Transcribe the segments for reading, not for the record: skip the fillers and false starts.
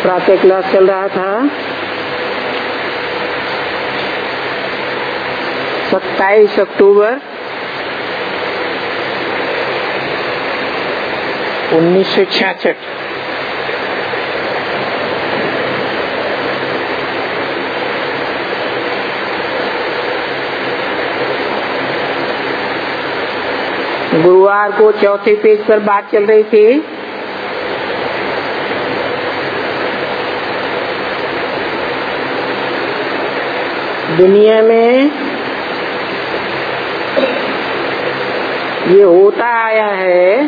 प्रातः क्लास चल रहा था। 27 अक्टूबर 1966। गुरुवार को चौथे पेज पर बात चल रही थी। दुनिया में ये होता आया है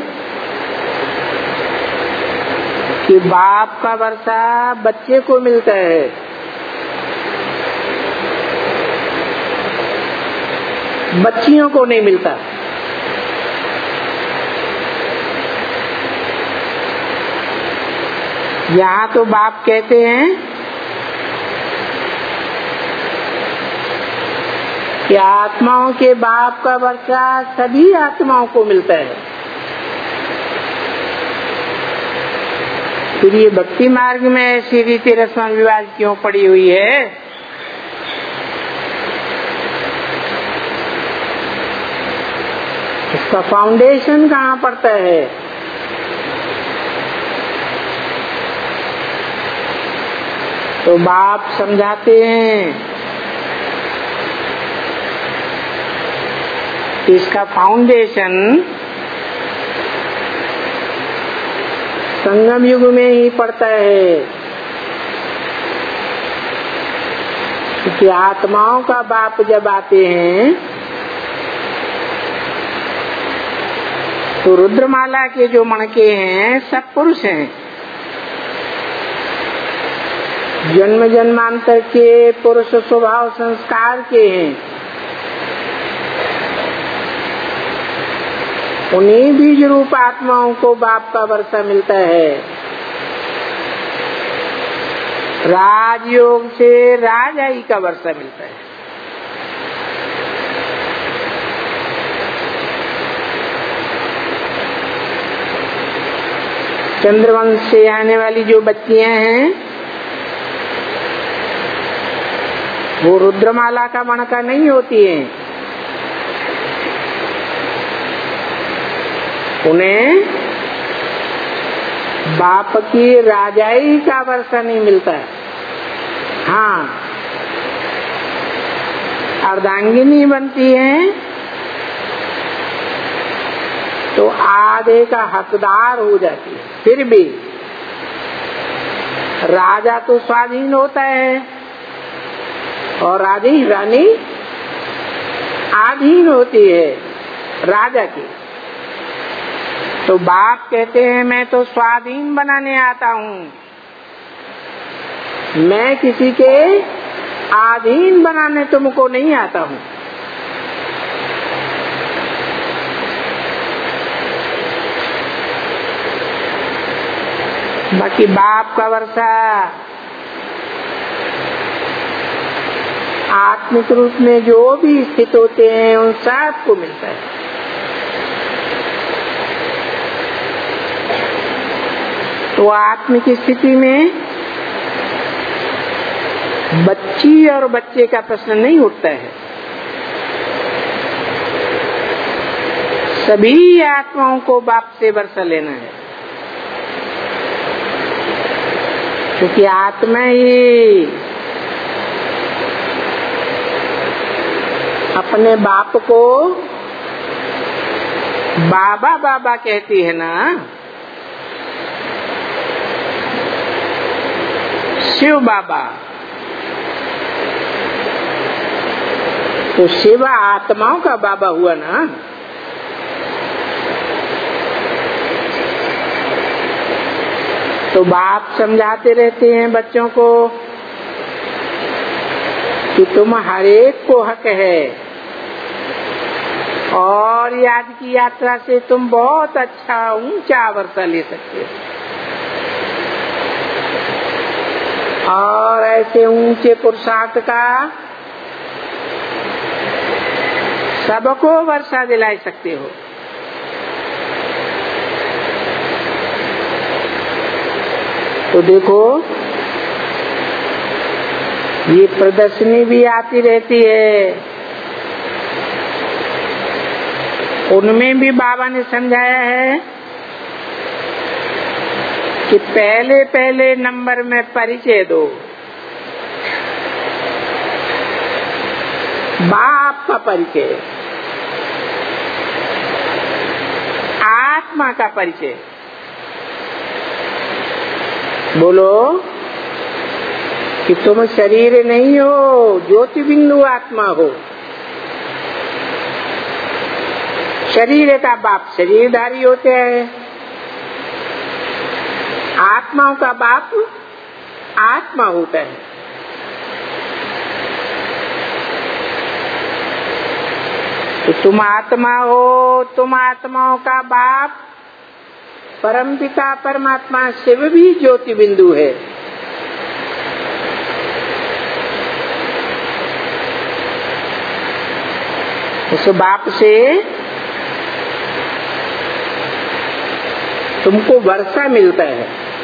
कि बाप का वर्षा बच्चे को मिलता है, बच्चियों को नहीं मिलता। यहाँ तो बाप कहते हैं कि आत्माओं के बाप का वर्षा सभी आत्माओं को मिलता है। फिर ये भक्ति मार्ग में ऐसी रीति रस्म रिवाज क्यों पड़ी हुई है? इसका फाउंडेशन कहाँ पड़ता है? तो बाप समझाते हैं कि इसका फाउंडेशन संगम युग में ही पड़ता है, क्योंकि आत्माओं का बाप जब आते हैं तो रुद्रमाला के जो मणके हैं सब पुरुष हैं। जन्म जन्मांतर के पुरुष स्वभाव संस्कार के हैं। उन्हीं बीज रूप आत्माओं को बाप का वर्षा मिलता है। राजयोग से राजाई का वर्षा मिलता है। चंद्रवंश से आने वाली जो बच्चियां हैं वो रुद्रमाला का मणका नहीं होती हैं। उन्हें बाप की राजाई का वर्षा नहीं मिलता है। हाँ, अर्धांगिनी बनती है तो आधे का हकदार हो जाती है। फिर भी राजा तो स्वाधीन होता है और रानी आधीन होती है राजा की। तो बाप कहते हैं मैं तो स्वाधीन बनाने आता हूँ, मैं किसी के अधीन बनाने तुमको नहीं आता हूँ। बाकी बाप का वर्षा आत्मिक रूप में जो भी स्थित होते हैं उन सबको मिलता है। तो आत्मिक स्थिति में बच्ची और बच्चे का प्रश्न नहीं उठता है। सभी आत्माओं को बाप से वर्षा लेना है, क्योंकि आत्मा ही अपने बाप को बाबा बाबा कहती है ना। शिव बाबा, तो शिव आत्माओं का बाबा हुआ ना। तो बाप समझाते रहते हैं बच्चों को कि तुम हर एक को हक है और आज की यात्रा से तुम बहुत अच्छा ऊंचा वर्षा ले सकते हो और ऐसे ऊंचे पुरुषार्थ का सबको वर्षा दिला सकते हो। तो देखो ये प्रदर्शनी भी आती रहती है, उनमें भी बाबा ने समझाया है कि पहले पहले नंबर में परिचय दो, बाप का परिचय, आत्मा का परिचय। बोलो कि तुम शरीर नहीं हो, ज्योति बिंदु आत्मा हो। शरीर का बाप शरीरधारी होते हैं, आत्माओं का बाप आत्मा होता है। तो तुम आत्मा हो, तुम आत्माओं का बाप परमपिता परमात्मा शिव भी ज्योति बिंदु है। उस बाप से तुमको वर्षा मिलता है,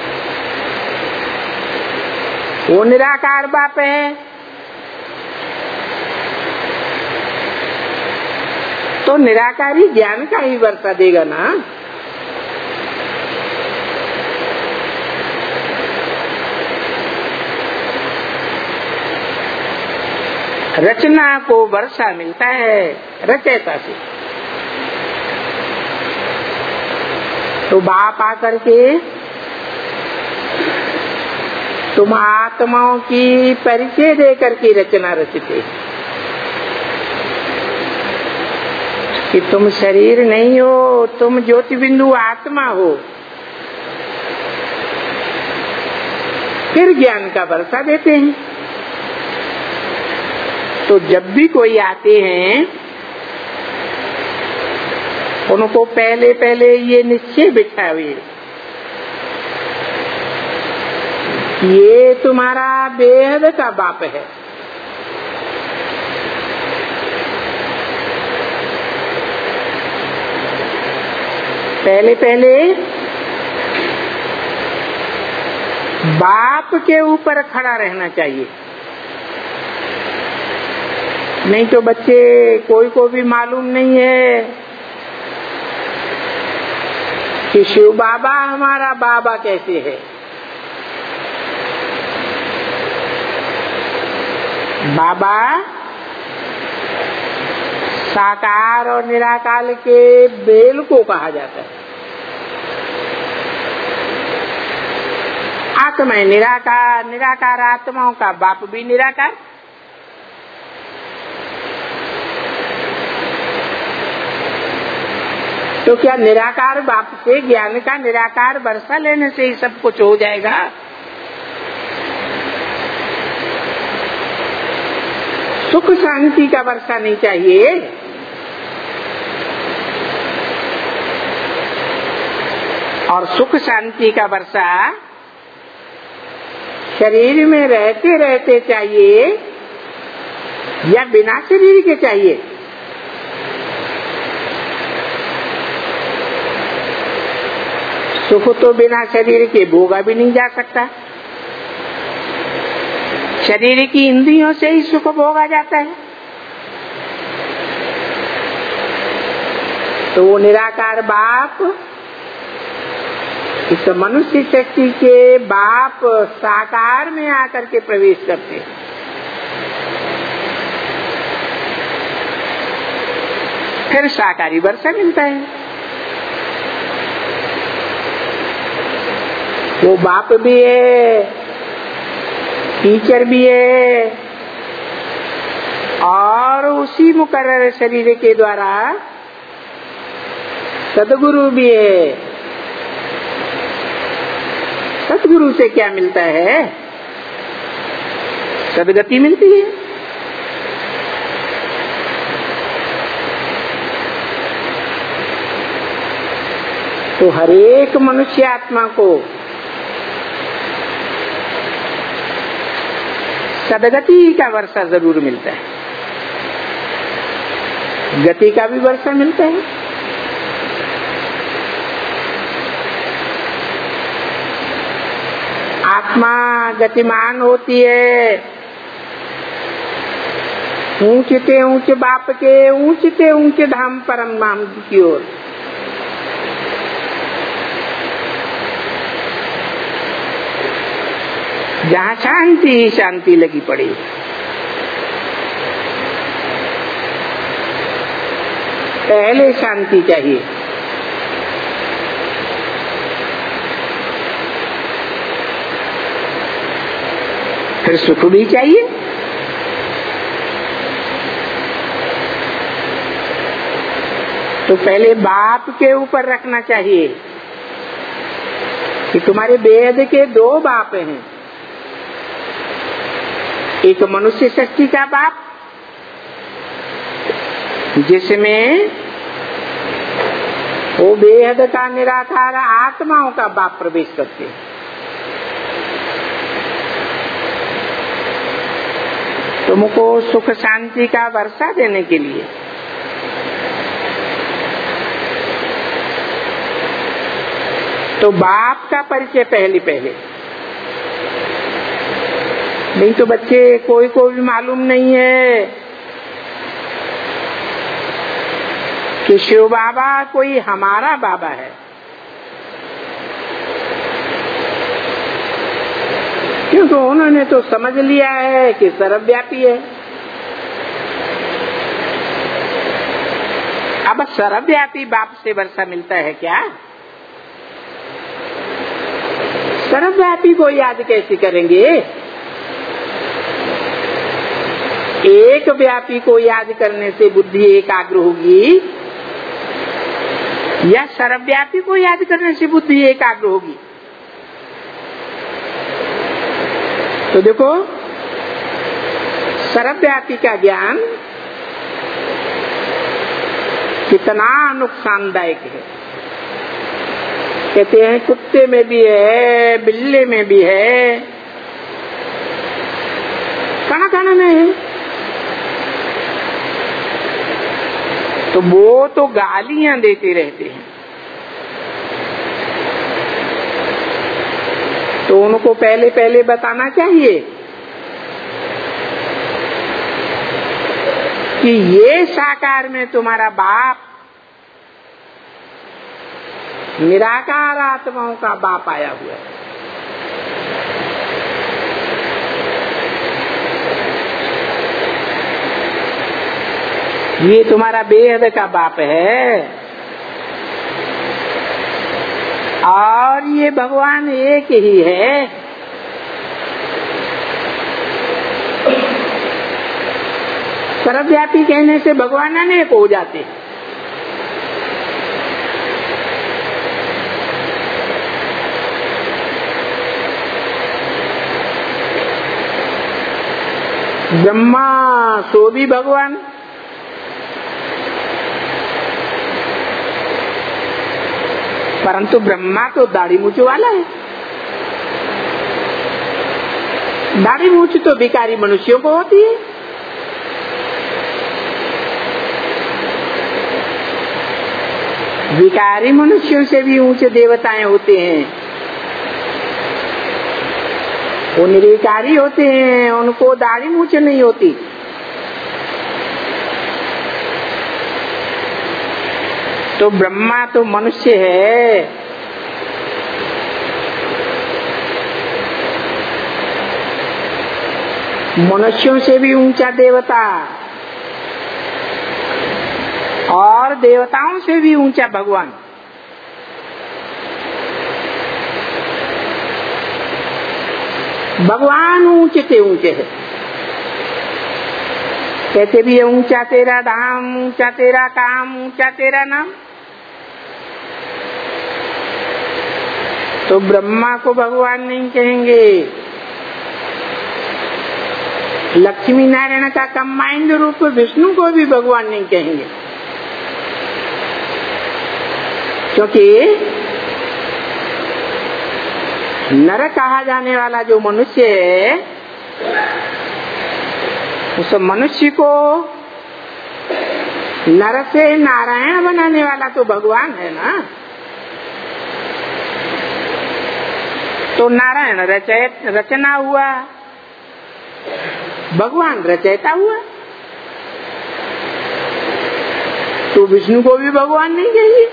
वो निराकार बाप है। तो निराकारी ज्ञान का ही वर्षा देगा ना। रचना को वर्षा मिलता है रचयिता से। तो बाप आकर के तुम आत्माओं की परिचय देकर के रचना रचते कि तुम शरीर नहीं हो, तुम ज्योति बिंदु आत्मा हो। फिर ज्ञान का वर्षा देते हैं। तो जब भी कोई आते हैं उनको पहले पहले ये निश्चय बिठावे, ये तुम्हारा बेहद का बाप है। पहले पहले बाप के ऊपर खड़ा रहना चाहिए, नहीं तो बच्चे कोई को भी मालूम नहीं है कि शिव बाबा हमारा बाबा कैसे है। बाबा साकार और निराकार के बेल को कहा जाता है। आत्मा निराकार, निराकार आत्माओं का बाप भी निराकार। तो क्या निराकार बाप से ज्ञान का निराकार वर्षा लेने से ही सब कुछ हो जाएगा? सुख शांति का वर्षा नहीं चाहिए। और सुख शांति का वर्षा शरीर में रहते रहते चाहिए या बिना शरीर के चाहिए? सुख तो बिना शरीर के भोगा भी नहीं जा सकता। शरीर की इंद्रियों से ही सुख भोगा जाता है। तो वो निराकार बाप इस मनुष्य शक्ति के बाप साकार में आकर के प्रवेश करते हैं। फिर साकारी वर्षा मिलता है। वो बाप भी है, टीचर भी है, और उसी मुकर्रर शरीर के द्वारा सदगुरु भी है। सदगुरु से क्या मिलता है? सदगति मिलती है। तो हर एक मनुष्य आत्मा को सदगति का वर्षा जरूर मिलता है, गति का भी वर्षा मिलता है। आत्मा गतिमान होती है ऊंचते ऊंचे बाप के ऊंचते ऊंचे धाम परम धाम की ओर। जहाँ शांति ही शांति लगी पड़ी। पहले शांति चाहिए, फिर सुख भी चाहिए। तो पहले बाप के ऊपर रखना चाहिए कि तुम्हारे वेद के दो बाप हैं, एक मनुष्य शक्ति का बाप जिसमें वो बेहद का निराकार आत्माओं का बाप प्रवेश करते हैं, तुमको सुख शांति का वर्षा देने के लिए। तो बाप का परिचय पहले नहीं तो बच्चे कोई को भी मालूम नहीं है कि शिव बाबा कोई हमारा बाबा है। क्योंकि उन्होंने तो समझ लिया है कि सर्वव्यापी है। अब सर्वव्यापी बाप से वर्षा मिलता है क्या? सर्वव्यापी को याद कैसे करेंगे? एक व्यापी को याद करने से बुद्धि एकाग्र होगी या सर्वव्यापी को याद करने से बुद्धि एकाग्र होगी? तो देखो, सर्वव्यापी का ज्ञान कितना नुकसानदायक है। कहते हैं कुत्ते में भी है, बिल्ली में भी है, कण में है। तो वो तो गालियां देते रहते हैं, तो उनको पहले बताना चाहिए कि ये साकार में तुम्हारा बाप निराकार आत्माओं का बाप आया हुआ है। ये तुम्हारा बेहद का बाप है और ये भगवान एक ही है। सर्वव्यापी कहने से भगवान अनेक हो जाते हैं। ब्रह्मा सो भी भगवान, परंतु ब्रह्मा तो दाढ़ी मूछ वाला है। दाढ़ी मूछ तो भिखारी मनुष्यों को होती है। भिखारी मनुष्यों से भी ऊंचे देवताएं होते हैं। वो निराकारी होते हैं, उनको दाढ़ी मूछ नहीं होती। तो ब्रह्मा तो मनुष्य है, मनुष्यों से भी ऊंचा देवता और देवताओं से भी ऊंचा भगवान। भगवान ऊंचे से ऊंचे है। कहते भी है ऊंचा तेरा धाम, ऊंचा तेरा काम, ऊंचा तेरा नाम। तो ब्रह्मा को भगवान नहीं कहेंगे, लक्ष्मी नारायण का कंबाइंड रूप विष्णु को भी भगवान नहीं कहेंगे, क्योंकि नर कहा जाने वाला जो मनुष्य है, उस मनुष्य को नर से नारायण बनाने वाला तो भगवान है ना। तो नारायण रचना हुआ, भगवान रचयिता हुआ। तो विष्णु को भी भगवान नहीं कहेंगे।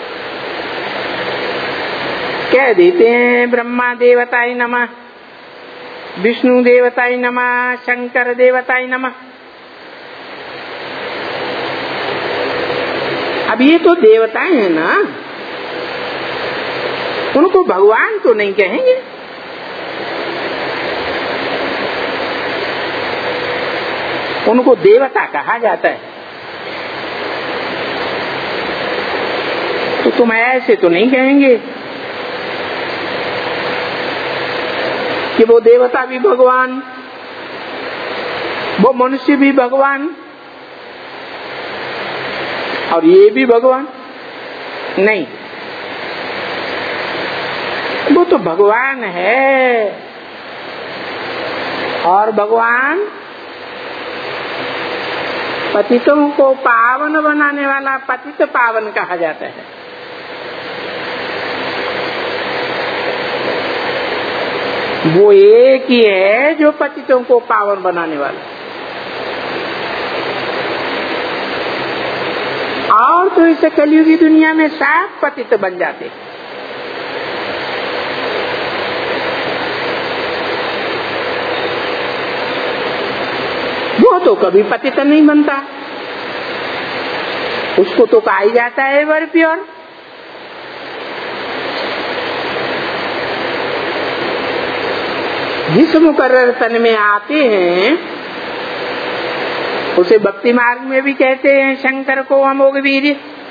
कह देते हैं ब्रह्मा देवताय नमः, विष्णु देवताय नमः, शंकर देवताय नमः। अब ये तो देवताएं हैं ना, उनको भगवान तो नहीं कहेंगे। उनको देवता कहा जाता है। तो तुम ऐसे तो नहीं कहेंगे कि वो देवता भी भगवान, वो मनुष्य भी भगवान और ये भी भगवान। नहीं, वो तो भगवान है। और भगवान पतितों को पावन बनाने वाला पतित पावन कहा जाता है। वो एक ही है जो पतितों को पावन बनाने वाला। और तो इस कलयुगी दुनिया में सब पतित बन जाते। वो तो कभी पतित नहीं बनता, उसको तो कहा ही जाता है एवर प्योर। जिस मुकर्रर तन में आते हैं उसे भक्ति मार्ग में भी कहते हैं शंकर को अमोघ वीर्य।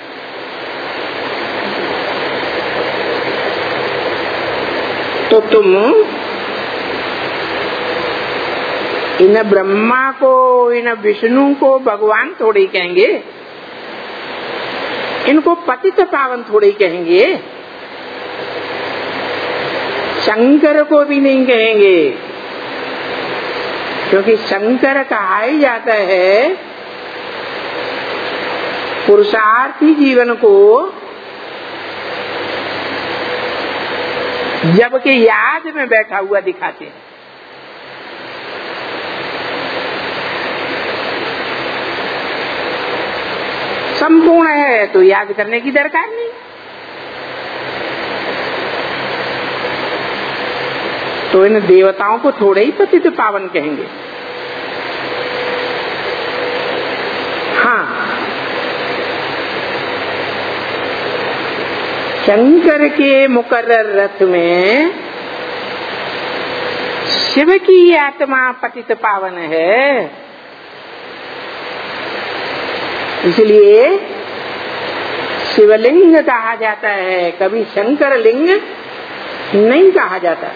तो तुम इन ब्रह्मा को, इन विष्णु को भगवान थोड़े ही कहेंगे, इनको पतित पावन थोड़े ही कहेंगे, शंकर को भी नहीं कहेंगे। क्योंकि शंकर कहा ही जाता है पुरुषार्थी जीवन को जब के याद में बैठा हुआ दिखाते हैं। संपूर्ण है तो याद करने की दरकार नहीं। तो इन देवताओं को थोड़े ही पतित पावन कहेंगे। हाँ, शंकर के मुकर्रर रथ में शिव की आत्मा पतित पावन है, इसलिए शिवलिंग कहा जाता है, कभी शंकर लिंग नहीं कहा जाता।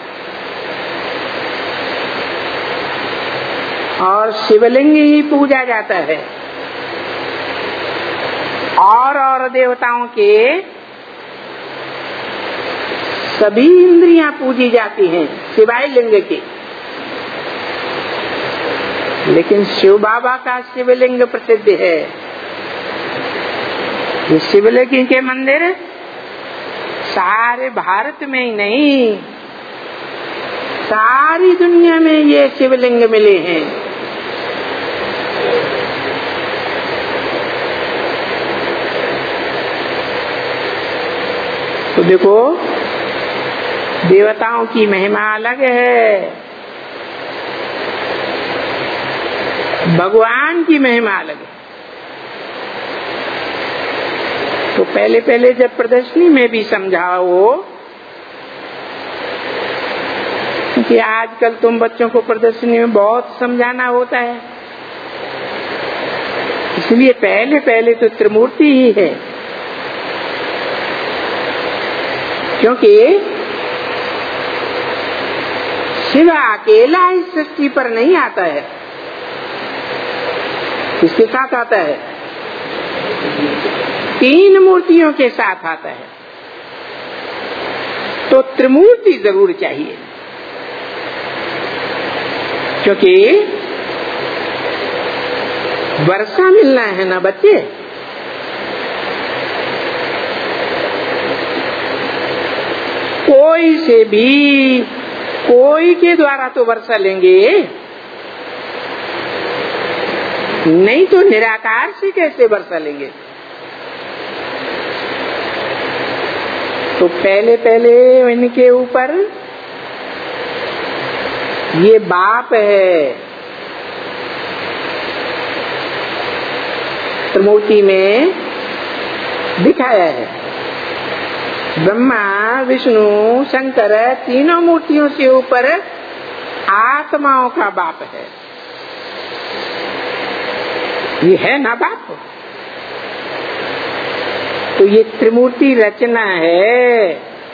और शिवलिंग ही पूजा जाता है। और देवताओं के सभी इंद्रियां पूजी जाती हैं सिवाय लिंग के। लेकिन शिव बाबा का शिवलिंग प्रसिद्ध है। ये शिवलिंग के मंदिर सारे भारत में ही नहीं, सारी दुनिया में ये शिवलिंग मिले हैं। तो देखो, देवताओं की महिमा अलग है, भगवान की महिमा अलग है। तो पहले पहले जब प्रदर्शनी में भी समझाओ, क्योंकि आजकल तुम बच्चों को प्रदर्शनी में बहुत समझाना होता है, इसलिए पहले पहले तो त्रिमूर्ति ही है। क्योंकि शिव अकेला इस सृष्टि पर नहीं आता है, इसके साथ आता है, तीन मूर्तियों के साथ आता है। तो त्रिमूर्ति जरूर चाहिए, क्योंकि वर्षा मिलना है ना बच्चे। कोई से भी, कोई के द्वारा तो वर्षा लेंगे, नहीं तो निराकार से कैसे वर्षा लेंगे। तो पहले पहले इनके ऊपर ये बाप है, त्रिमूर्ति में दिखाया है। ब्रह्मा विष्णु शंकर तीनों मूर्तियों से ऊपर आत्माओं का बाप है। ये है ना बाप? तो ये त्रिमूर्ति रचना है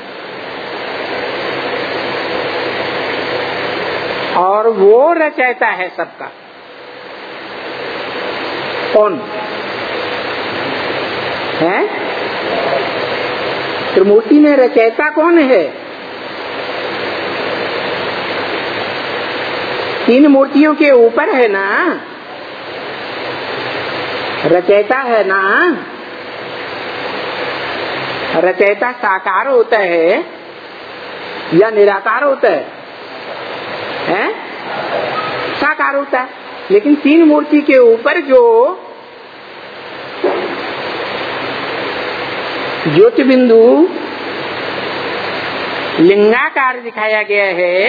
और वो रचयिता है सबका। कौन है? त्रिमूर्ति में रचयिता कौन है? तीन मूर्तियों के ऊपर है ना, रचयिता है ना। रचयिता साकार होता है या निराकार होता है? हैं? साकार होता है। लेकिन तीन मूर्ति के ऊपर जो ज्योति बिंदु लिंगाकार दिखाया गया है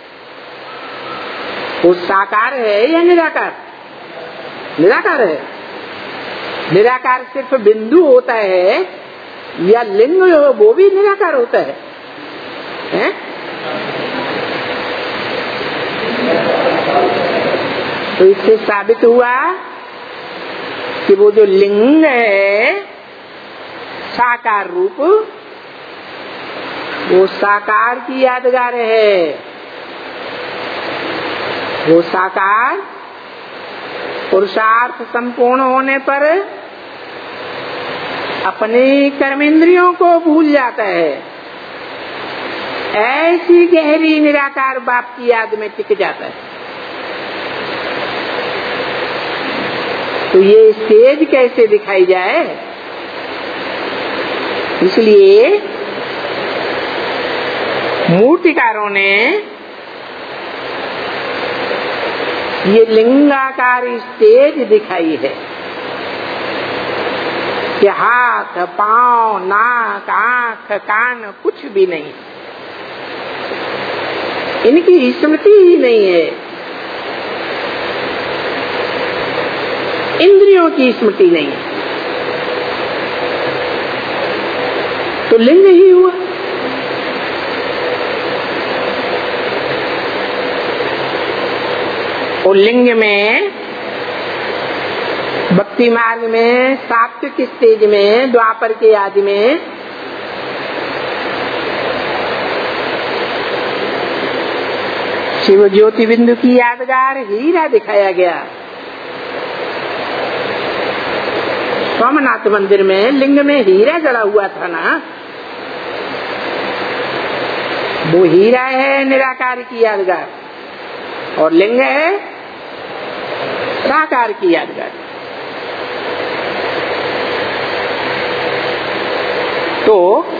वो साकार है या निराकार? निराकार है। निराकार सिर्फ बिंदु होता है या लिंग वो भी निराकार होता है? हैं? तो इससे साबित हुआ कि वो जो लिंग है साकार रूप, वो साकार की यादगार है। वो साकार पुरुषार्थ संपूर्ण होने पर अपने कर्मेंद्रियों को भूल जाता है। ऐसी गहरी निराकार बाप की याद में टिक जाता है। तो ये स्टेज कैसे दिखाई जाए? इसलिए मूर्तिकारों ने ये लिंगाकार स्टेज दिखाई है कि हाथ पांव नाक आंख कान कुछ भी नहीं, इनकी स्मृति ही नहीं है, इंद्रियों की स्मृति नहीं है। तो लिंग ही हुआ। और लिंग में भक्ति मार्ग में सात्विक स्टेज में द्वापर के आदि में शिव ज्योति बिंदु की यादगार हीरा दिखाया गया। सोमनाथ मंदिर में लिंग में हीरा जड़ा हुआ था ना, वो हीरा है निराकार की यादगार और लिंग है साकार की यादगार। तो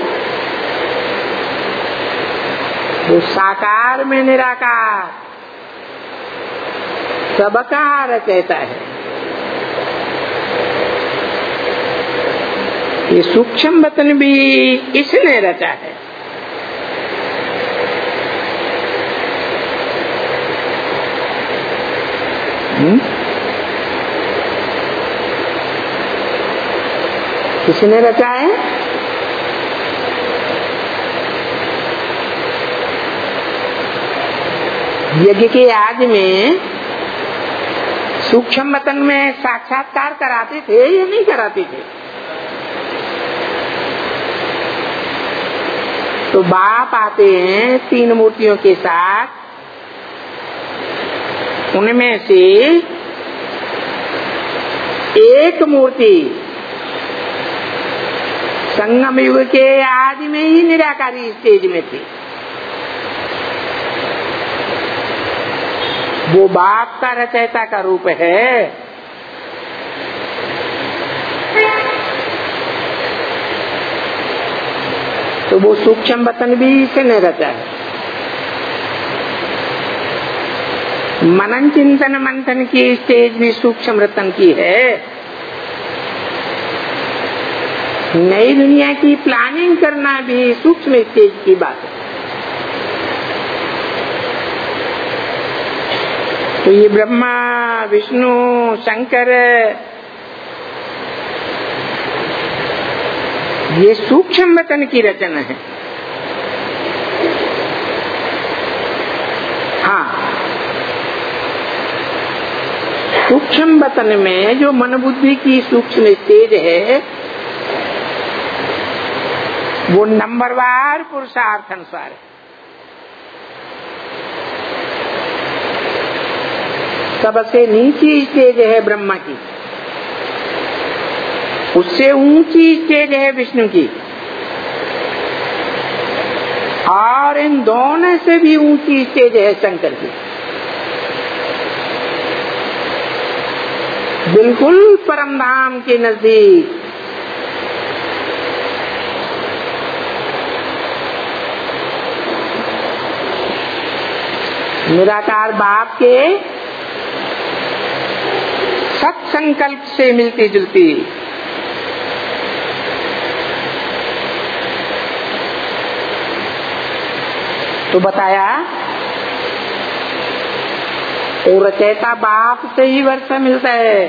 वो साकार में निराकार सबका रचयिता है। ये सूक्ष्म वतन भी इसने रचा है। किसने रचा है? यज्ञ के आदि में सूक्ष्म वतन में साक्षात्कार कराते थे या नहीं कराते थे? तो बाप आते हैं तीन मूर्तियों के साथ, उनमें से एक मूर्ति संगम युग के आदि में ही निराकारी स्टेज में थी। वो बाप का रचयिता का रूप है। तो वो सूक्ष्म वतन भी इसने रचा है। मनन चिंतन मंथन की स्टेज भी सूक्ष्म वतन की है। नई दुनिया की प्लानिंग करना भी सूक्ष्म स्टेज की बात है। तो ये ब्रह्मा, विष्णु, शंकर, ये सूक्ष्म वतन की रचना है। हाँ, सूक्ष्म वतन में जो मन बुद्धि की सूक्ष्म स्टेज है वो नंबरवार पुरुषार्थ अनुसार है। सबसे नीची स्टेज है ब्रह्मा की, उससे ऊंची स्टेज है विष्णु की, और इन दोनों से भी ऊंची स्टेज है शंकर की। बिल्कुल परम धाम के नजदीक। निराकार बाप के सत्संकल्प से मिलती जुलती। तो बताया और रचयिता बाप से ही वर्षा मिलता है।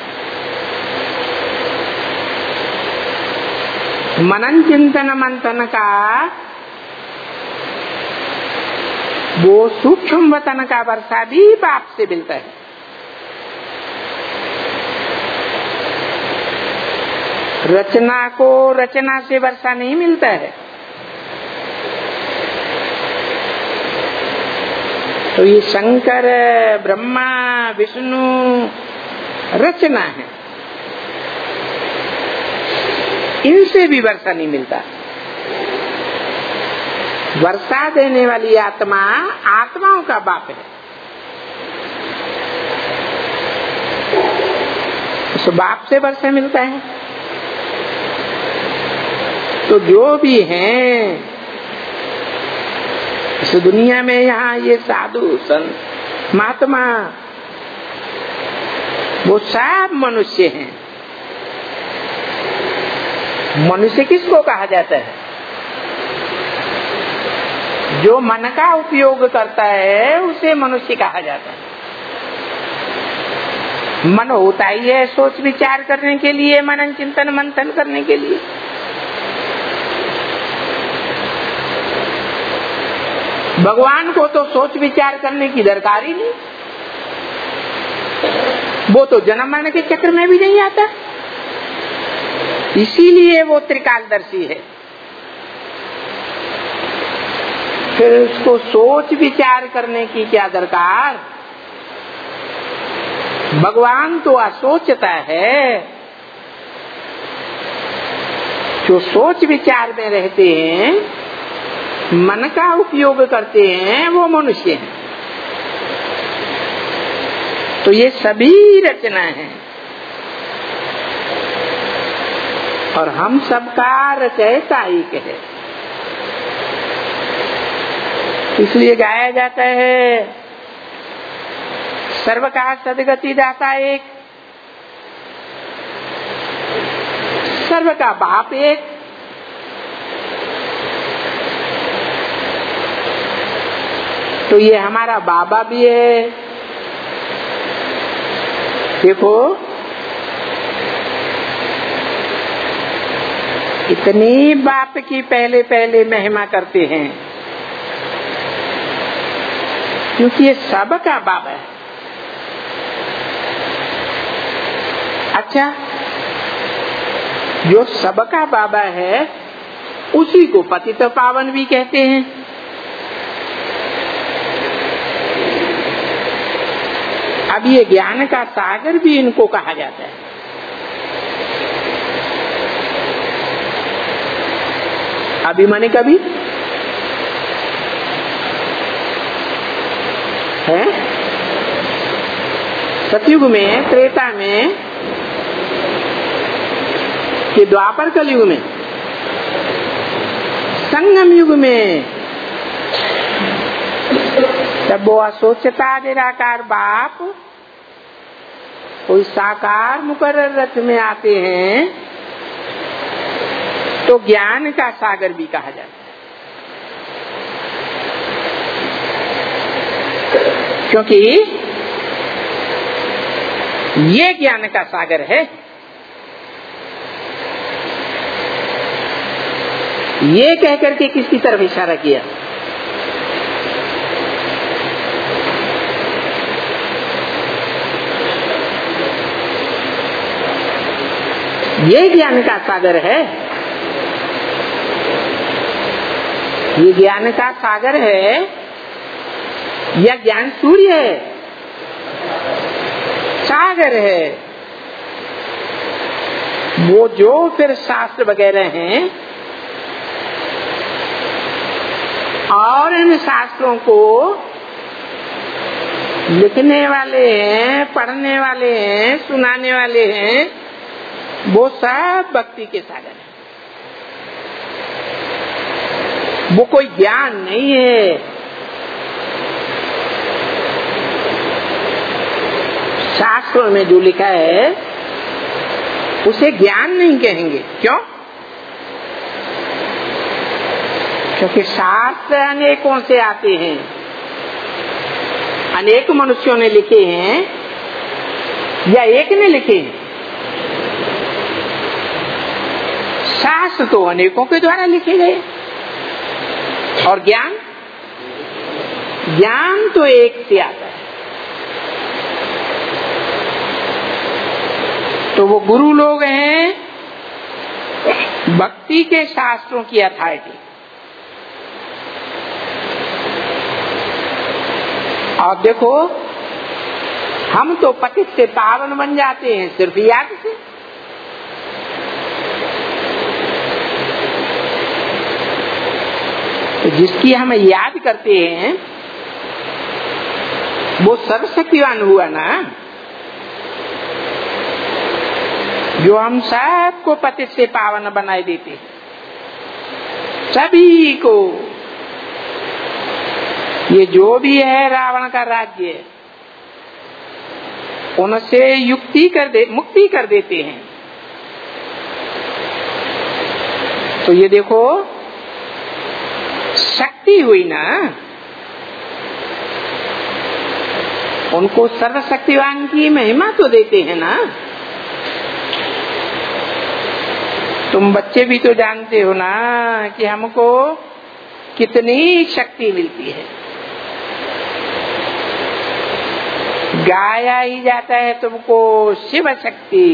मनन चिंतन मंथन का वो सूक्ष्म वतन का वर्षा भी बाप से मिलता है। रचना को रचना से वर्षा नहीं मिलता है। तो ये शंकर, ब्रह्मा, विष्णु रचना है, इनसे भी वर्षा नहीं मिलता। वर्षा देने वाली आत्मा आत्माओं का बाप है। उस बाप से वर्षा मिलता है। तो जो भी हैं इस दुनिया में, यहाँ ये साधु संत महात्मा, वो सब मनुष्य हैं। मनुष्य किसको कहा जाता है? जो मन का उपयोग करता है उसे मनुष्य कहा जाता है। मन होता ही है सोच विचार करने के लिए, मनन चिंतन मंथन करने के लिए। भगवान को तो सोच विचार करने की दरकार ही नहीं, वो तो जन्म मरण के चक्र में भी नहीं आता, इसीलिए वो त्रिकालदर्शी है। फिर उसको सोच विचार करने की क्या दरकार? भगवान तो असोचता है। जो सोच विचार में रहते हैं, मन का उपयोग करते हैं, वो मनुष्य हैं। तो ये सभी रचना है और हम सबका रचयिता एक है। इसलिए गाया जाता है सर्व का सदगति दाता एक, सर्व का बाप एक। तो ये हमारा बाबा भी है। देखो इतनी बाप की पहले पहले महिमा करते हैं क्योंकि ये सबका बाबा है। अच्छा, जो सबका बाबा है उसी को पतित पावन भी कहते हैं। अब ये ज्ञान का सागर भी इनको कहा जाता है। अभिमन्यु कभी है सतयुग में, त्रेता में, कि द्वापर कलयुग में, संगम युग में, जब वो असोचता निराकार बाप कोई साकार मुकर्रर रथ में आते हैं तो ज्ञान का सागर भी कहा जाता है, क्योंकि ये ज्ञान का सागर है। ये कहकर के किसकी तरफ इशारा किया? ये ज्ञान का सागर है, ये ज्ञान का सागर है या ज्ञान सूर्य है? सागर है। वो जो फिर शास्त्र वगैरह हैं और इन शास्त्रों को लिखने वाले हैं, पढ़ने वाले हैं, सुनाने वाले हैं, वो सब भक्ति के सागर है। वो कोई ज्ञान नहीं है। शास्त्रों में जो लिखा है उसे ज्ञान नहीं कहेंगे। क्यों? क्योंकि शास्त्र अनेकों से आते हैं, अनेक मनुष्यों ने लिखे हैं या एक ने लिखे हैं। शास्त्र तो अनेकों के द्वारा लिखे गए, और ज्ञान, ज्ञान तो एक से आता है। तो वो गुरु लोग हैं भक्ति के शास्त्रों की अथॉरिटी। और देखो, हम तो पतित से पावन बन जाते हैं सिर्फ याद से। तो जिसकी हम याद करते हैं वो सर्वशक्तिवान हुआ ना, जो हम सबको पतित से पावन बनाए देते हैं, सभी को। ये जो भी है रावण का राज्य, उनसे मुक्ति कर देते हैं। तो ये देखो, शक्ति हुई ना, उनको सर्वशक्तिवान की महिमा तो देते हैं ना। तुम बच्चे भी तो जानते हो ना कि हमको कितनी शक्ति मिलती है। गाया ही जाता है तुमको शिव शक्ति।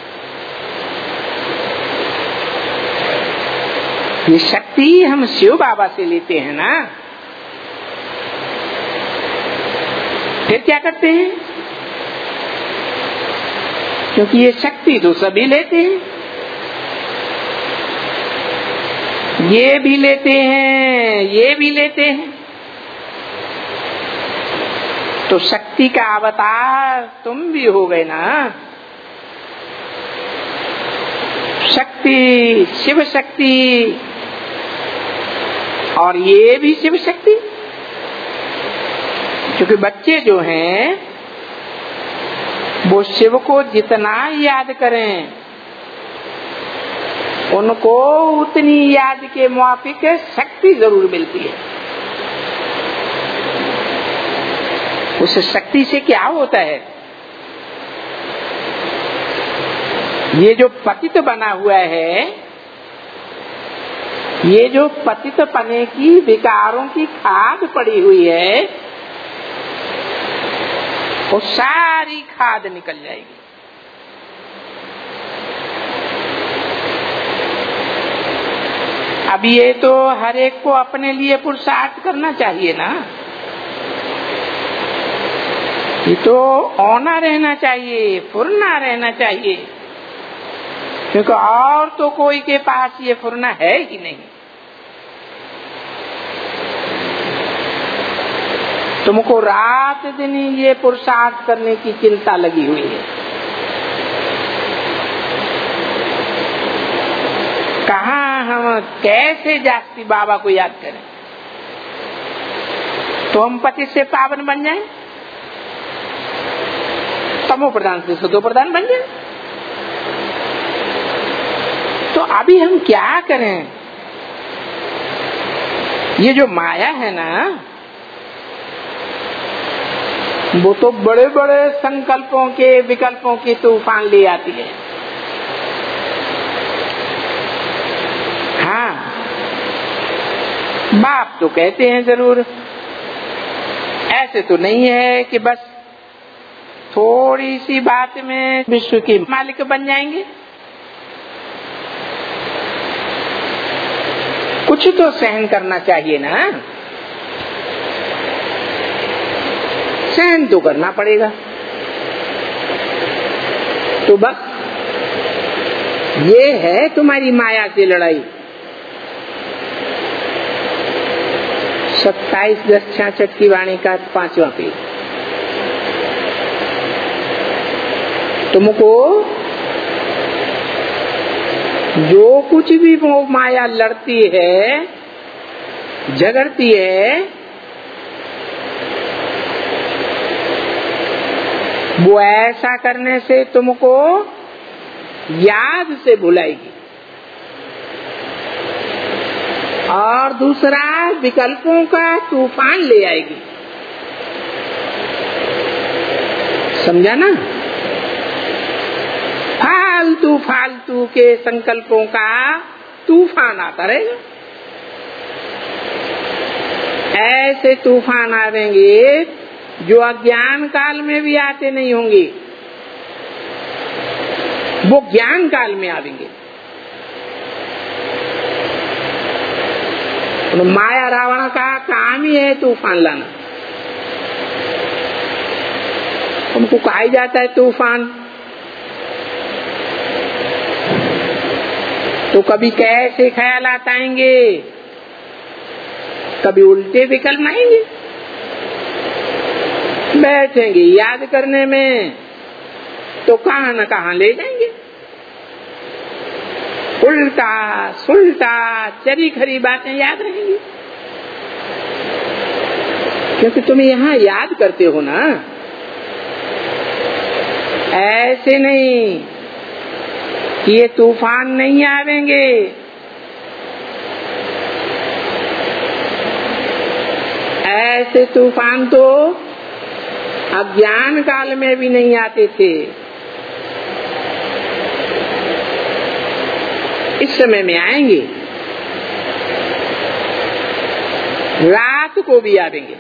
ये शक्ति हम शिव बाबा से लेते हैं ना। फिर क्या करते हैं? क्योंकि ये शक्ति तो सभी लेते हैं, ये भी लेते हैं, ये भी लेते हैं। तो शक्ति का अवतार तुम भी हो गए ना। शक्ति, शिव शक्ति, और ये भी शिव शक्ति। क्योंकि बच्चे जो हैं वो शिव को जितना याद करें, उनको उतनी याद के मुआफिक शक्ति जरूर मिलती है। उस शक्ति से क्या होता है? ये जो पतित बना हुआ है, ये जो पतित पने की विकारों की खाद पड़ी हुई है, वो सारी खाद निकल जाएगी। अब ये तो हर एक को अपने लिए पुरुषार्थ करना चाहिए ना। ये तो औना रहना चाहिए, फुरना रहना चाहिए, क्योंकि और तो कोई के पास ये फुरना है ही नहीं। तुमको रात दिन ये पुरुषार्थ करने की चिंता लगी हुई है। कहाँ हम कैसे जास्ती बाबा को याद करें? तो हम पति से पावन बन जाएं, तमो प्रधान से सतो प्रधान बन जाए। तो अभी हम क्या करें? ये जो माया है ना, वो तो बड़े बड़े संकल्पों के विकल्पों की तूफान ले आती है। हाँ, बाप तो कहते हैं जरूर, ऐसे तो नहीं है कि बस थोड़ी सी बात में विश्व के मालिक बन जाएंगे। कुछ तो सहन करना चाहिए ना, सहन तो करना पड़ेगा। तो बस ये है तुम्हारी माया से लड़ाई। 27/10/66 की वाणी का 5वां पेज। तुमको जो कुछ भी वो माया लड़ती है, झगड़ती है, वो ऐसा करने से तुमको याद से भुलाएगी, और दूसरा विकल्पों का तूफान ले आएगी। समझा ना? फालतू फालतू के संकल्पों का तूफान आता रहेगा। ऐसे तूफान आवेंगे जो अज्ञान काल में भी आते नहीं होंगे, वो ज्ञान काल में आवेंगे। तो माया रावण का काम ही है तूफान लाना। हमको कहा जाता है तूफान, तो कभी कैसे ख्यालात आएंगे, कभी उल्टे विकल्प आएंगे। बैठेंगे याद करने में तो कहां न कहां ले जाएंगे। उल्टा सुल्टा चरी खरी बातें याद रहेंगी, क्योंकि तुम यहाँ याद करते हो ना। ऐसे नहीं कि ये तूफान नहीं आवेंगे, ऐसे तूफान तो अज्ञान काल में भी नहीं आते थे, इस समय में आएंगे। रात को भी आवेंगे,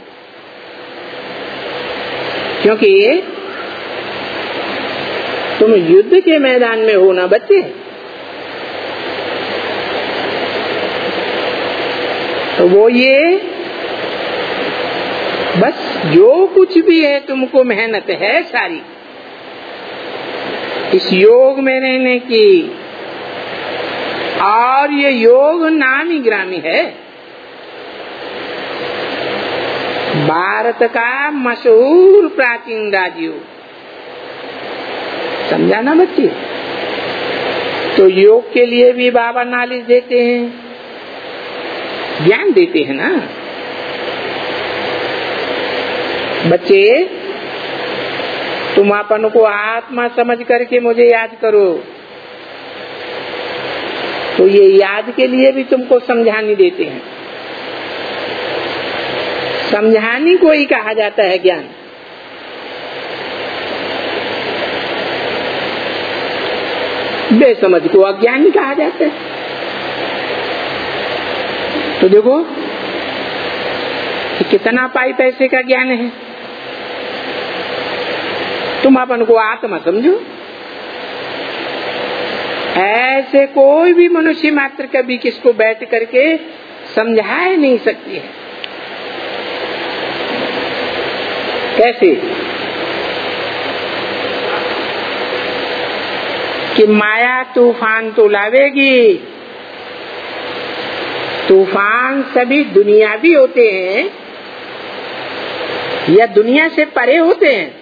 क्योंकि तुम युद्ध के मैदान में हो ना बच्चे, तो वो ये बस जो कुछ भी है तुमको मेहनत है सारी इस योग में रहने की, और ये योग नामी ग्रामी है, भारत का मशहूर प्राचीन राजयोग। समझा ना बच्चे? तो योग के लिए भी बाबा नॉलेज देते हैं, ज्ञान देते हैं ना। बच्चे, तुम अपन को आत्मा समझ करके मुझे याद करो, तो ये याद के लिए भी तुमको समझानी देते हैं। समझानी को ही कहा जाता है ज्ञान। बेसमझ को अज्ञानी कहा जाता है। तो देखो कि कितना पाई पैसे का ज्ञान है। तुम अपन को आत्मा समझो। ऐसे कोई भी मनुष्य मात्र कभी किसको बैठ करके समझा नहीं सकती है। कैसे? कि माया तूफान तो लावेगी। तूफान सभी दुनियावी होते हैं या दुनिया से परे होते हैं?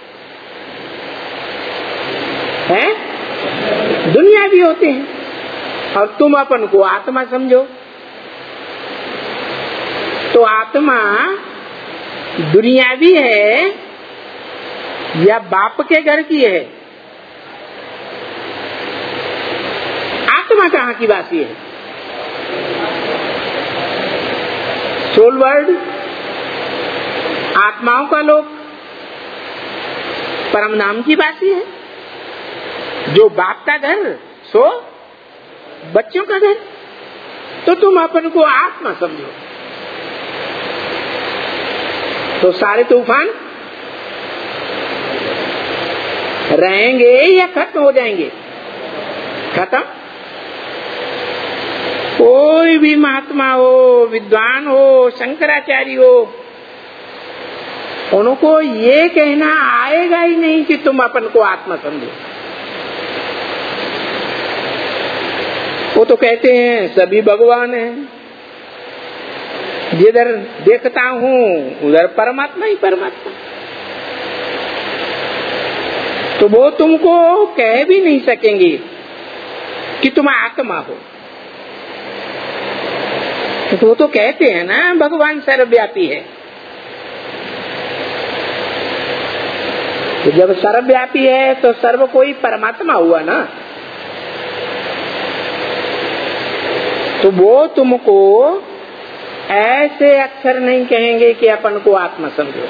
हैं? दुनियावी होते हैं। और तुम अपन को आत्मा समझो, तो आत्मा दुनियावी है या बाप के घर की है? आत्मा कहाँ की वासी है? सोल वर्ल्ड, आत्माओं का लोक, परम नाम की वासी है। जो बाप का घर सो बच्चों का घर। तो तुम अपन को आत्मा समझो तो सारे तूफान रहेंगे या खत्म हो जाएंगे? खत्म। कोई भी महात्मा हो, विद्वान हो, शंकराचार्य हो, उनको ये कहना आएगा ही नहीं कि तुम अपन को आत्मा समझो। वो तो कहते हैं सभी भगवान हैं, जिधर देखता हूँ उधर परमात्मा ही परमात्मा। तो वो तुमको कह भी नहीं सकेंगे कि तुम आत्मा हो। तो वो तो कहते हैं ना भगवान सर्वव्यापी है। तो जब सर्वव्यापी है तो सर्व कोई परमात्मा हुआ ना। तो वो तुमको ऐसे अक्षर नहीं कहेंगे कि अपन को आत्मा समझो।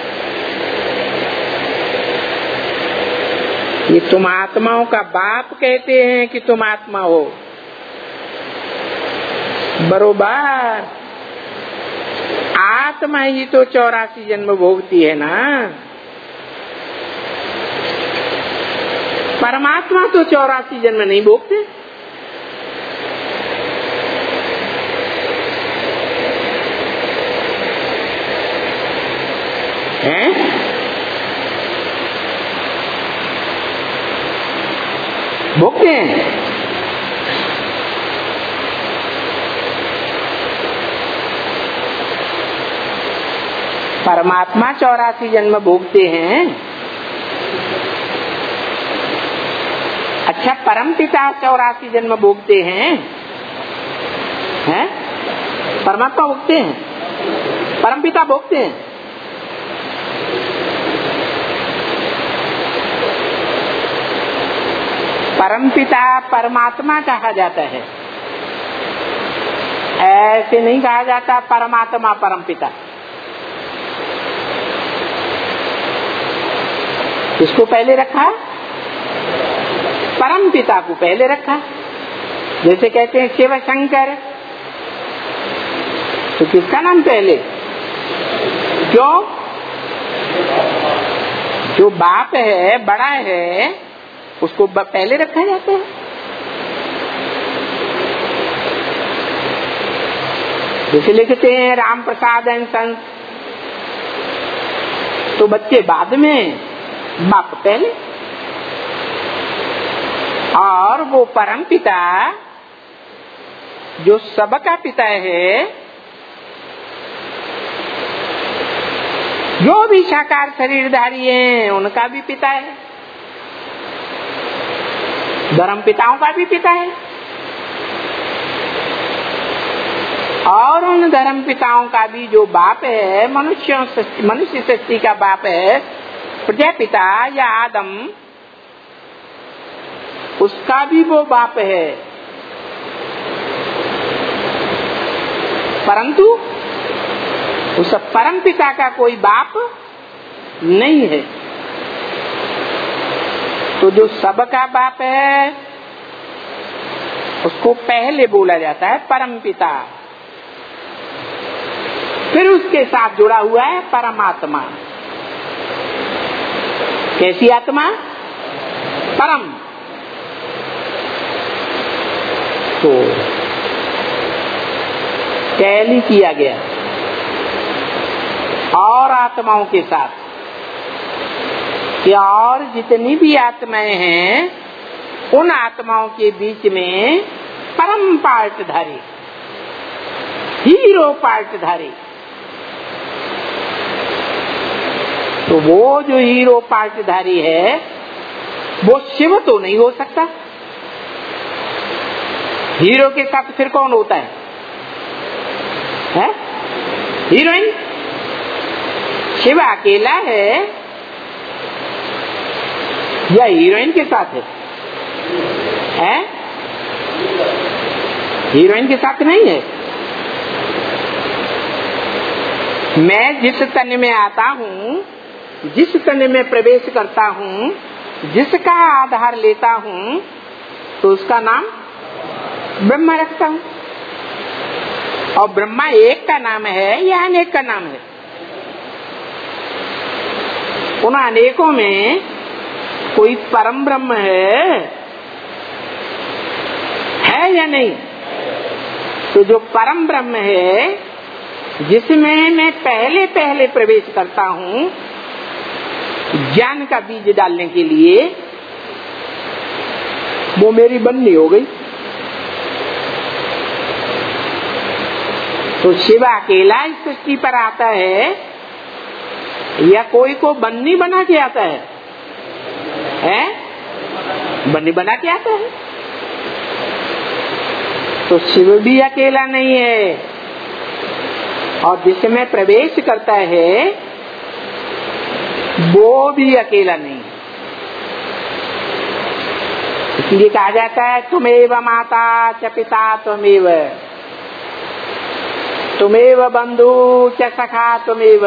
ये तुम आत्माओं का बाप कहते हैं कि तुम आत्मा हो। बरोबर आत्मा ही तो 84 जन्म भोगती है ना। परमात्मा तो 84 जन्म नहीं भोगते। हैं? भोगते हैं। परमात्मा 84 जन्म भोगते हैं। अच्छा, परम पिता 84 जन्म भोगते हैं? हैं? परमात्मा भोगते हैं, परम पिता भोगते हैं। परम पिता परमात्मा कहा जाता है, ऐसे नहीं कहा जाता परमात्मा परम पिता। किसको पहले रखा? परम पिता को पहले रखा। जैसे कहते हैं शिव शंकर, तो किसका नाम पहले? क्यों? जो बाप है, बड़ा है, उसको पहले रखा जाता है। जैसे लिखते हैं राम प्रसाद एंड सन्स, तो बच्चे बाद में, बाप पहले। और वो परम पिता जो सबका पिता है, जो भी साकार शरीरधारी हैं उनका भी पिता है, धर्म पिताओं का भी पिता है। और उन धर्म पिताओं का भी जो बाप है, मनुष्य सृष्टि का बाप है, प्रजापिता या आदम, उसका भी वो बाप है। परंतु उस परम पिता का कोई बाप नहीं है। तो जो सबका बाप है उसको पहले बोला जाता है परम पिता। फिर उसके साथ जुड़ा हुआ है परमात्मा। कैसी आत्मा? परम। तो टैली किया गया और आत्माओं के साथ कि और जितनी भी आत्माएं हैं उन आत्माओं के बीच में परम पार्टधारी, हीरो पार्टधारी। तो वो जो हीरो पार्टधारी है वो शिव तो नहीं हो सकता। हीरो के साथ फिर कौन होता है? हीरोइन। शिव अकेला है या हीरोइन के साथ है? हीरोइन के साथ नहीं है। मैं जिस तन में आता हूँ, जिस तन में प्रवेश करता हूँ, जिसका आधार लेता हूँ, तो उसका नाम ब्रह्मा रखता हूँ। और ब्रह्मा एक का नाम है या अनेक का नाम है? उन अनेकों में कोई परम ब्रह्म है या नहीं? तो जो परम ब्रह्म है, जिसमें मैं पहले पहले प्रवेश करता हूँ ज्ञान का बीज डालने के लिए, वो मेरी बन्नी हो गई। तो शिव अकेला इस सृष्टि पर आता है या कोई को बन्नी बना के आता है? बन्नी बना के आता है। तो शिव भी अकेला नहीं है, और जिसमें प्रवेश करता है वो भी अकेला नहीं है। इसलिए कहा जाता है तुमेव माता च पिता त्वमेव, तुमेव बंधु च सखा त्वमेव।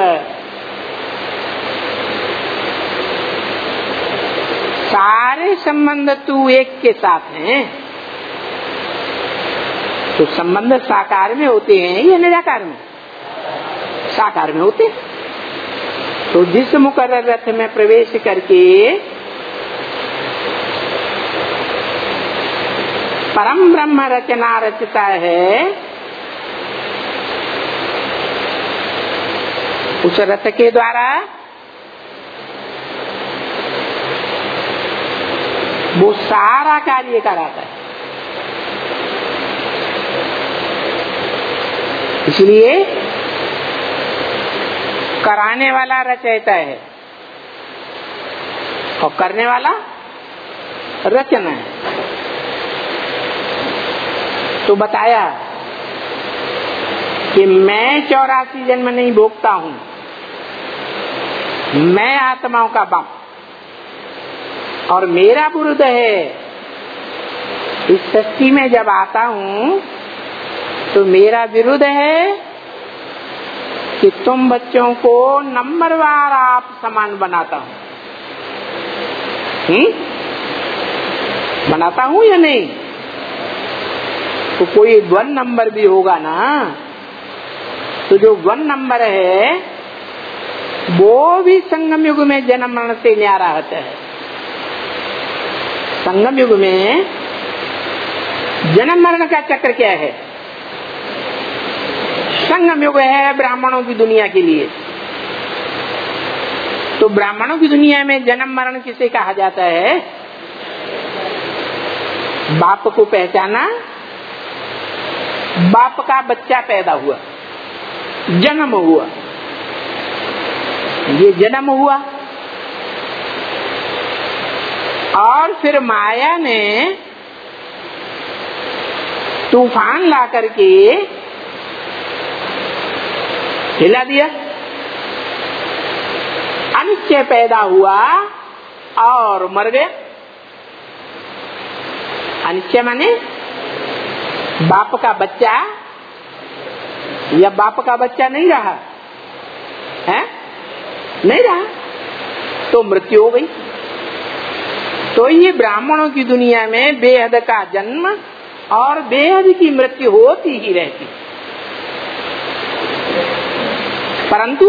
सारे संबंध तू एक के साथ हैं। तो संबंध साकार में होते हैं या निराकार में? साकार में होते हैं। तो जिस मुकर्रर रथ में प्रवेश करके परम ब्रह्म रचना रचता है, उस रथ के द्वारा वो सारा कार्य कराता है। इसलिए कराने वाला रचयिता है और करने वाला रचना है। तो बताया कि मैं 84 जन्म नहीं भोगता हूं, मैं आत्माओं का बाप, और मेरा विरुद्ध है। इस सृष्टि में जब आता हूं तो मेरा विरुद्ध है कि तुम बच्चों को नंबरवार आप समान बनाता हूं। बनाता हूं या नहीं? तो कोई 1 नंबर भी होगा ना, तो जो 1 नंबर है वो भी संगम युग में जन्म मरण से न्यारा होता है। संगम युग में जन्म मरण का चक्र क्या है? संगम युग है ब्राह्मणों की दुनिया के लिए। तो ब्राह्मणों की दुनिया में जन्म मरण किसे कहा जाता है? बाप को पहचाना, बाप का बच्चा पैदा हुआ, जन्म हुआ, ये जन्म हुआ, और फिर माया ने तूफान ला करके हिला दिया, अनिश्चय पैदा हुआ और मर गया। अनिश्चय माने बाप का बच्चा या बाप का बच्चा नहीं रहा है, नहीं रहा, तो मृत्यु हो गई। तो ये ब्राह्मणों की दुनिया में बेहद का जन्म और बेहद की मृत्यु होती ही रहती। परंतु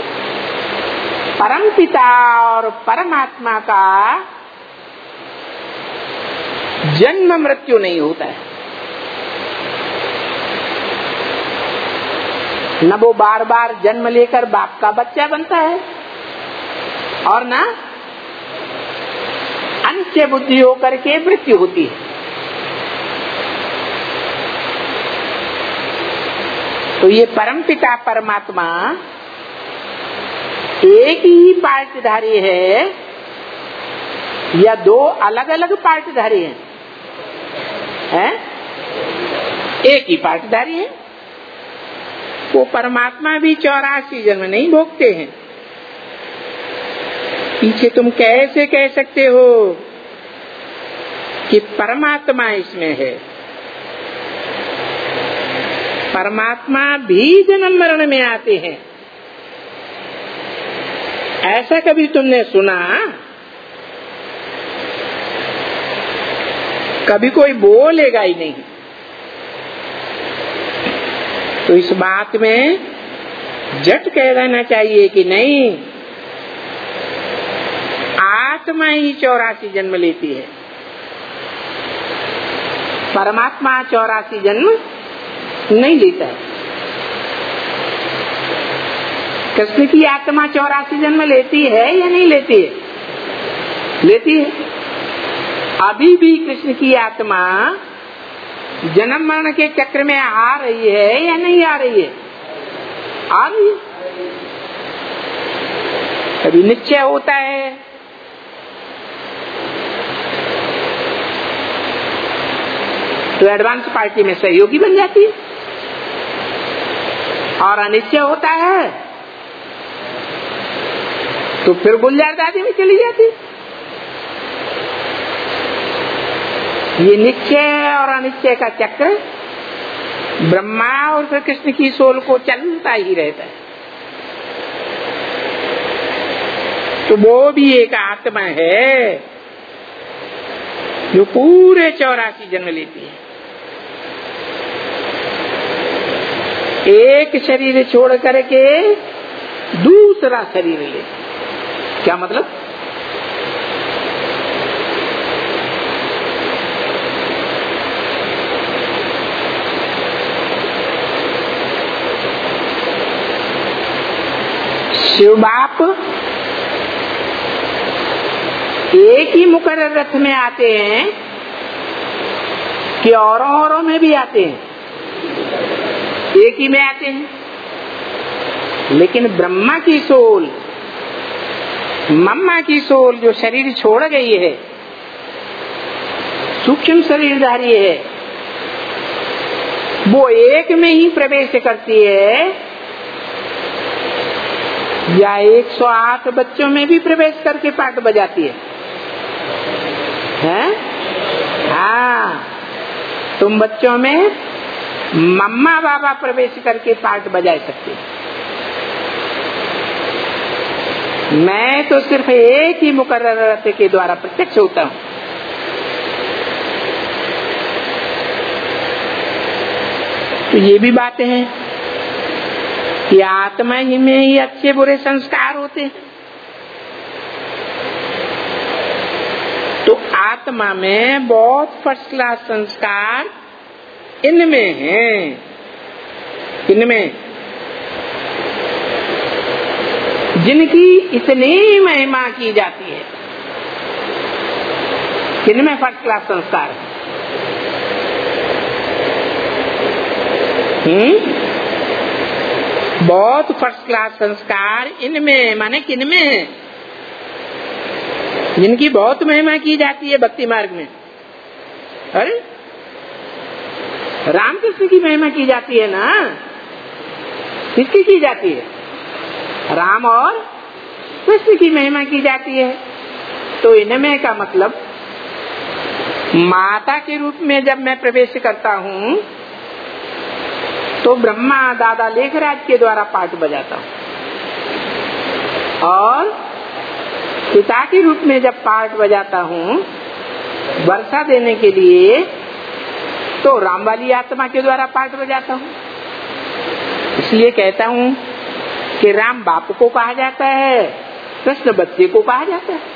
परम पिता और परमात्मा का जन्म मृत्यु नहीं होता है। न वो बार बार जन्म लेकर बाप का बच्चा बनता है, और न अंत्य बुद्धि होकर के मृत्यु होती है। तो ये परमपिता परमात्मा एक ही पार्टधारी है या 2 अलग अलग पार्टधारी हैं? एक ही पार्टधारी है। वो परमात्मा भी 84 जन्म नहीं भोगते हैं। पीछे तुम कैसे कह सकते हो कि परमात्मा इसमें है? परमात्मा भी जन्म मरण में आते हैं, ऐसा कभी तुमने सुना? कभी कोई बोलेगा ही नहीं। तो इस बात में झट कह देना चाहिए कि नहीं, आत्मा ही 84 जन्म लेती है, परमात्मा 84 जन्म नहीं लेता है। कृष्ण की आत्मा 84 जन्म लेती है या नहीं लेती है? लेती है। अभी भी कृष्ण की आत्मा जन्म मरण के चक्र में आ रही है या नहीं आ रही है? आ रही है। कभी निश्चय होता है, तो एडवांस पार्टी में सहयोगी बन जाती है, और अनिश्चय होता है तो फिर गुलजार दादी में चली जाती है। ये निश्चय और अनिश्चय का चक्र ब्रह्मा और फिर कृष्ण की सोल को चलता ही रहता है। तो वो भी एक आत्मा है जो पूरे 84 जन्म लेती है। एक शरीर छोड़ करके दूसरा शरीर ले। क्या मतलब? शिव बाप एक ही मुकर्रर रथ में आते हैं कि औरों में भी आते हैं? एक ही में आते हैं। लेकिन ब्रह्मा की सोल, मम्मा की सोल जो शरीर छोड़ गई है, सूक्ष्म शरीरधारी है, वो एक में ही प्रवेश करती है या 108 बच्चों में भी प्रवेश करके पाठ बजाती है? हाँ, तुम बच्चों में मम्मा बाबा प्रवेश करके पाठ बजा सकते। मैं तो सिर्फ एक ही मुकर्रर रथ के द्वारा प्रत्यक्ष होता हूँ। तो ये भी बातें हैं कि आत्मा ही में ही अच्छे बुरे संस्कार होते हैं। तो आत्मा में बहुत फर्स्ट क्लास संस्कार इनमें हैं। इनमें जिनकी इतनी महिमा की जाती है, इनमें फर्स्ट क्लास संस्कार बहुत फर्स्ट क्लास संस्कार इनमें, माने किनमें? जिनकी बहुत महिमा की जाती है भक्ति मार्ग में। अरे रामकृष्ण की महिमा की जाती है ना? किसकी की जाती है? राम और कृष्ण की महिमा की जाती है। तो इनमें का मतलब, माता के रूप में जब मैं प्रवेश करता हूँ तो ब्रह्मा दादा लेखराज के द्वारा पाठ बजाता हूँ, और पिता के रूप में जब पाठ बजाता हूँ वर्षा देने के लिए, तो राम वाली आत्मा के द्वारा पाठ बजाता हूँ। इसलिए कहता हूँ कि राम बाप को कहा जाता है, कृष्ण बच्चे को कहा जाता है।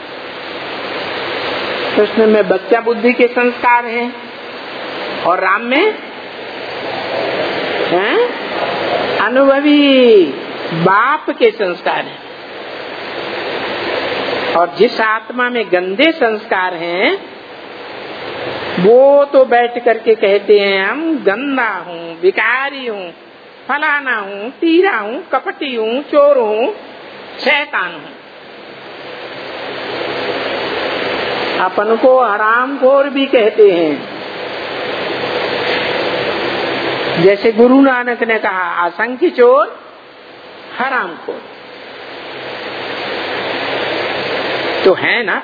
कृष्ण में बच्चा बुद्धि के संस्कार हैं और राम में अनुभवी बाप के संस्कार हैं। और जिस आत्मा में गंदे संस्कार हैं वो तो बैठ करके कहते हैं हम गंदा हूँ, विकारी हूँ, फलाना हूँ, तीरा हूँ, कपटी हूँ, चोर हूँ, शैतान हूँ। अपन को हरामखोर भी कहते हैं। जैसे गुरु नानक ने कहा, असंख्य चोर हरामखोर। तो है ना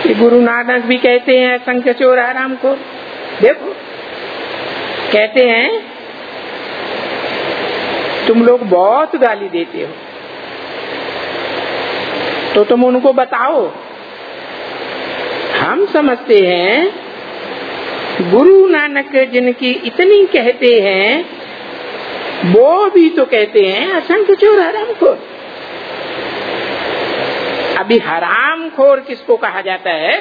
कि गुरु नानक भी कहते हैं संख्य चोर हराम को। देखो कहते हैं तुम लोग बहुत गाली देते हो, तो तुम उनको बताओ। हम समझते हैं गुरु नानक जिनकी इतनी कहते हैं, वो भी तो कहते हैं असंख्य चोर हराम खोर। अभी हराम खोर किसको कहा जाता है?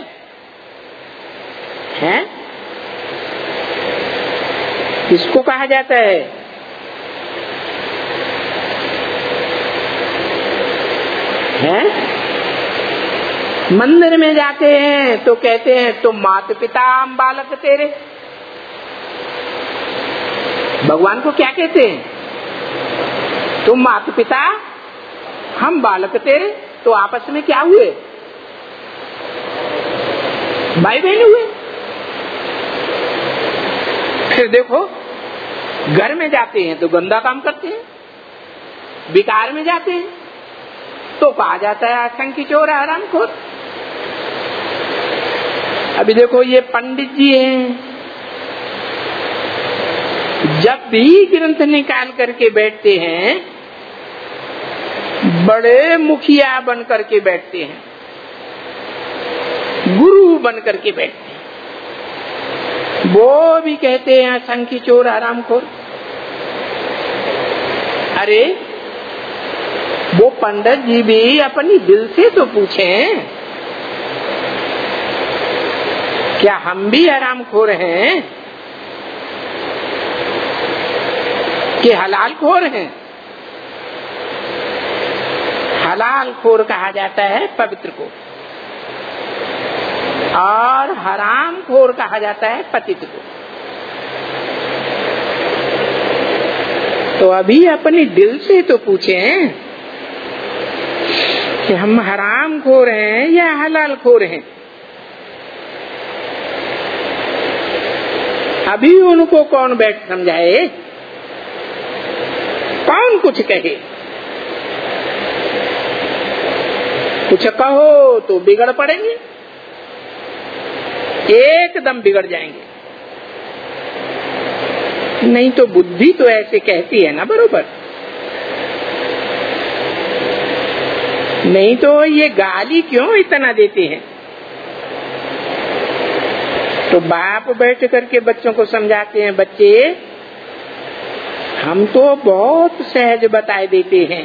हैं? किसको कहा जाता है? हैं? मंदिर में जाते हैं तो कहते हैं तुम माता पिता हम बालक तेरे। भगवान को क्या कहते हैं? तुम माता पिता हम बालक तेरे। तो आपस में क्या हुए? भाई बहन हुए। फिर देखो घर में जाते हैं तो गंदा काम करते हैं, विकार में जाते हैं तो कहा जाता है असंख्य चोर हराम खोर। अभी देखो ये पंडित जी हैं, जब भी ग्रंथ निकाल करके बैठते हैं बड़े मुखिया बन करके बैठते हैं, गुरु बन करके बैठते हैं। वो भी कहते हैं असंख्य चोर हराम खोर। अरे वो पंडित जी भी अपनी दिल से तो पूछें, क्या हम भी हराम खोर हैं कि हलाल खोर हैं? हलाल खोर कहा जाता है पवित्र को, और हराम खोर कहा जाता है पतित को। तो अभी अपनी दिल से तो पूछें कि हम हराम खोर हैं या हलाल खोर हैं। अभी उनको कौन बैठ समझाए, कौन कुछ कहे। कुछ कहो तो बिगड़ पड़ेंगे, एकदम बिगड़ जाएंगे। नहीं तो बुद्धि तो ऐसे कहती है ना बरोबर। नहीं तो ये गाली क्यों इतना देते हैं? तो बाप बैठ करके बच्चों को समझाते हैं, बच्चे हम तो बहुत सहज बताए देते हैं,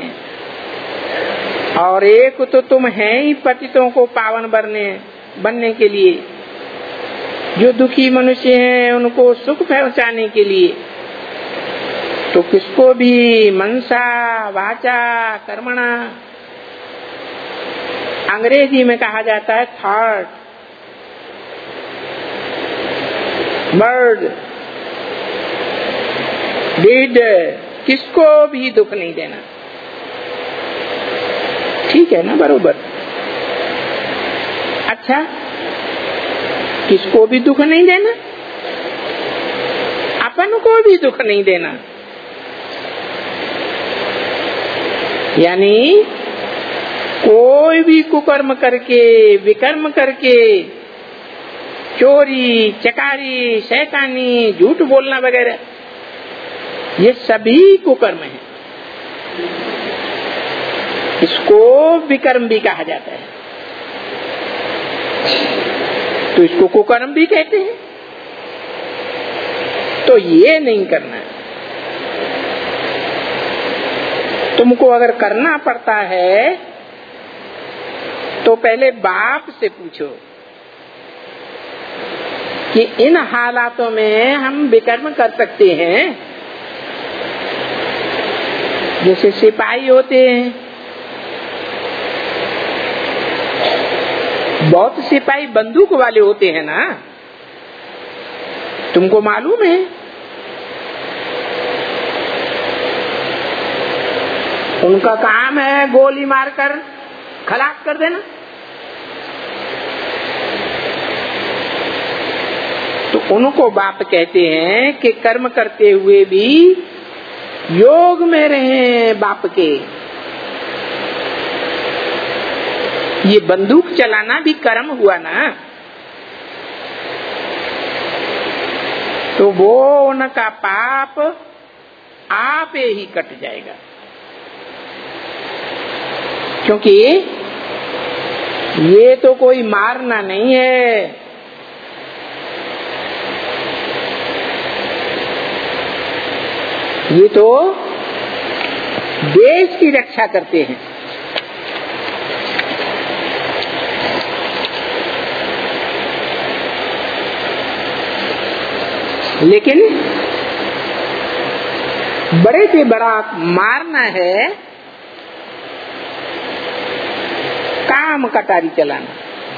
और एक तो तुम हैं ही पतितों को पावन बनने के लिए, जो दुखी मनुष्य हैं उनको सुख पहुंचाने के लिए। तो किसको भी मनसा वाचा कर्मणा, अंग्रेजी में कहा जाता है थॉट, वर्ड, डीड, किसको भी दुख नहीं देना। ठीक है ना बरोबर? अच्छा, किसको भी दुख नहीं देना, अपन को भी दुख नहीं देना। यानी कोई भी कुकर्म करके, विकर्म करके, चोरी, चकारी, शैतानी, झूठ बोलना वगैरह, ये सभी कुकर्म है। इसको विकर्म भी कहा जाता है, तो इसको कुकर्म भी कहते हैं। तो ये नहीं करना है। तुमको अगर करना पड़ता है तो पहले बाप से पूछो कि इन हालातों में हम विकर्म कर सकते हैं। जैसे सिपाही होते हैं, बहुत सिपाही बंदूक वाले होते हैं ना, तुमको मालूम है? उनका काम है गोली मारकर खलास कर देना। तो उनको बाप कहते हैं कि कर्म करते हुए भी योग में रहे बाप के, ये बंदूक चलाना भी कर्म हुआ ना, तो वो उनका पाप आप ही कट जाएगा, क्योंकि ये तो कोई मारना नहीं है, ये तो देश की रक्षा करते हैं। लेकिन बड़े से बड़ा मारना है काम कटारी चलाना,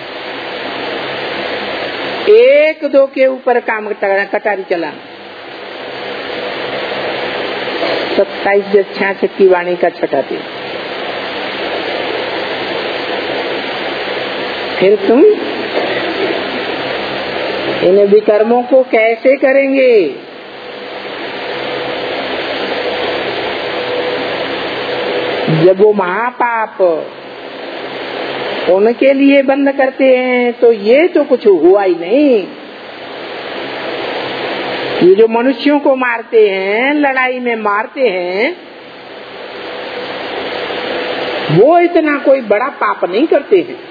एक दो के ऊपर काम कटारी चलाना। 27/66 की वाणी का छठा पेज। फिर तुम इन विकर्मों को कैसे करेंगे? जब वो महापाप उनके लिए बंद करते हैं तो ये तो कुछ हुआ ही नहीं। ये जो मनुष्यों को मारते हैं, लड़ाई में मारते हैं, वो इतना कोई बड़ा पाप नहीं करते हैं।